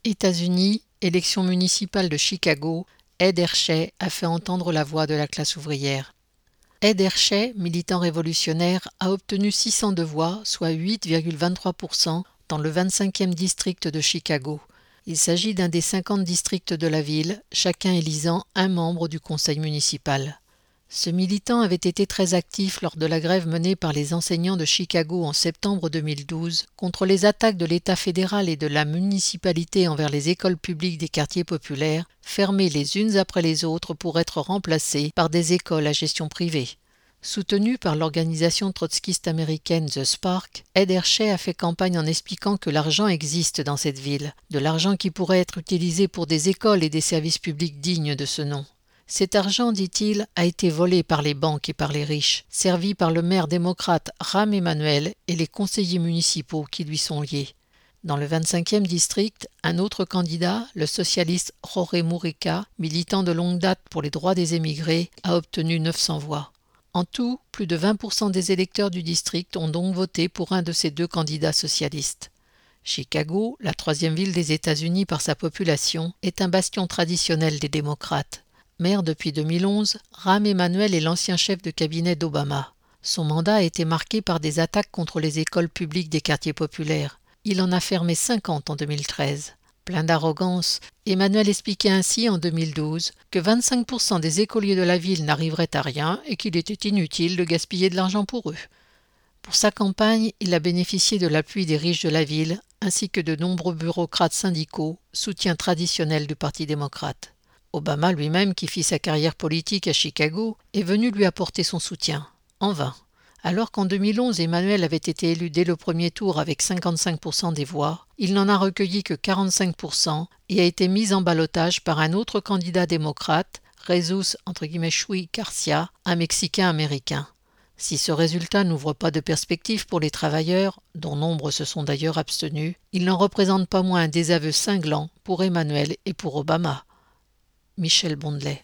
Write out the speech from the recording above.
États-Unis, élection municipale de Chicago, Ed Hershey a fait entendre la voix de la classe ouvrière. Ed Hershey, militant révolutionnaire, a obtenu 602 voix, soit 8,23% dans le 25e district de Chicago. Il s'agit d'un des 50 districts de la ville, chacun élisant un membre du conseil municipal. Ce militant avait été très actif lors de la grève menée par les enseignants de Chicago en septembre 2012 contre les attaques de l'État fédéral et de la municipalité envers les écoles publiques des quartiers populaires, fermées les unes après les autres pour être remplacées par des écoles à gestion privée. Soutenu par l'organisation trotskiste américaine The Spark, Ed Hershey a fait campagne en expliquant que l'argent existe dans cette ville, de l'argent qui pourrait être utilisé pour des écoles et des services publics dignes de ce nom. Cet argent, dit-il, a été volé par les banques et par les riches, servi par le maire démocrate Rahm Emanuel et les conseillers municipaux qui lui sont liés. Dans le 25e district, un autre candidat, le socialiste Jorge Murica, militant de longue date pour les droits des émigrés, a obtenu 900 voix. En tout, plus de 20% des électeurs du district ont donc voté pour un de ces deux candidats socialistes. Chicago, la troisième ville des États-Unis par sa population, est un bastion traditionnel des démocrates. Maire depuis 2011, Rahm Emanuel est l'ancien chef de cabinet d'Obama. Son mandat a été marqué par des attaques contre les écoles publiques des quartiers populaires. Il en a fermé 50 en 2013. Plein d'arrogance, Emanuel expliquait ainsi en 2012 que 25% des écoliers de la ville n'arriveraient à rien et qu'il était inutile de gaspiller de l'argent pour eux. Pour sa campagne, il a bénéficié de l'appui des riches de la ville ainsi que de nombreux bureaucrates syndicaux, soutien traditionnel du Parti démocrate. Obama lui-même, qui fit sa carrière politique à Chicago, est venu lui apporter son soutien. En vain. Alors qu'en 2011, Emanuel avait été élu dès le premier tour avec 55% des voix, il n'en a recueilli que 45% et a été mis en ballottage par un autre candidat démocrate, Jesus Chui Garcia, un Mexicain américain. Si ce résultat n'ouvre pas de perspective pour les travailleurs, dont nombre se sont d'ailleurs abstenus, il n'en représente pas moins un désaveu cinglant pour Emanuel et pour Obama. Michel Bondelet.